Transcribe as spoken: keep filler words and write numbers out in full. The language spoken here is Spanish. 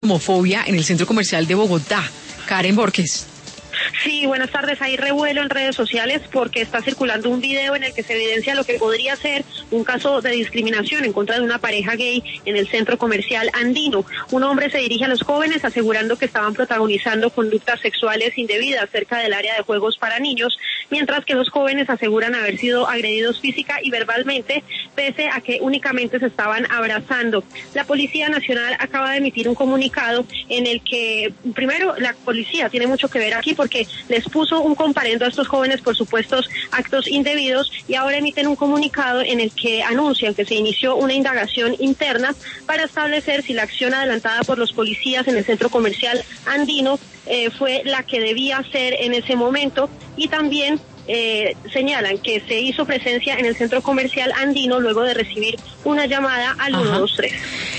Homofobia en el centro comercial de Bogotá. Karen Borges. Sí, buenas tardes. Hay revuelo en redes sociales porque está circulando un video en el que se evidencia lo que podría ser un caso de discriminación en contra de una pareja gay en el centro comercial andino. Un hombre se dirige a los jóvenes asegurando que estaban protagonizando conductas sexuales indebidas cerca del área de juegos para niños, mientras que los jóvenes aseguran haber sido agredidos física y verbalmente, pese a que únicamente se estaban abrazando. La Policía Nacional acaba de emitir un comunicado en el que, primero, la policía tiene mucho que ver aquí porque les puso un comparendo a estos jóvenes por supuestos actos indebidos y ahora emiten un comunicado en el que anuncian que se inició una indagación interna para establecer si la acción adelantada por los policías en el centro comercial andino eh, fue la que debía ser en ese momento, y también Eh, señalan que se hizo presencia en el centro comercial andino luego de recibir una llamada al uno dos tres.